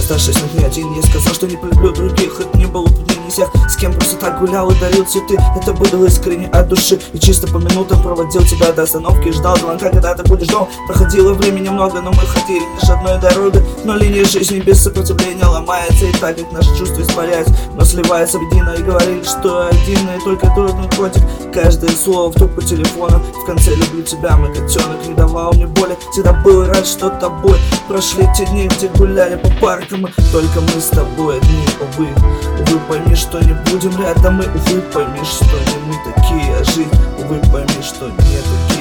Оставшись на дне один, я сказал, что не полюблю других. Это не было тут не всех, с кем просто так гулял и дарил цветы. Это было искренне от души, и чисто по минутам проводил тебя до остановки. Ждал звонка, когда ты будешь дома. Проходило времени много, но мы ходили лишь одной дорогой. Но линия жизни без сопротивления ломается, и так как наши чувства испаряются, но сливаются в едино. И говорили, что один и только тот наркотик. Каждое слово в трубку телефона. В конце люблю тебя, мой котенок, не давал мне боли. Всегда был рад, что тобой прошли те дни, где гуляли по паркам. И только мы с тобой одни, увы. Увы, пойми, что не будем рядом, и увы, пойми, что не мы такие, а жить. Увы, пойми, что не такие.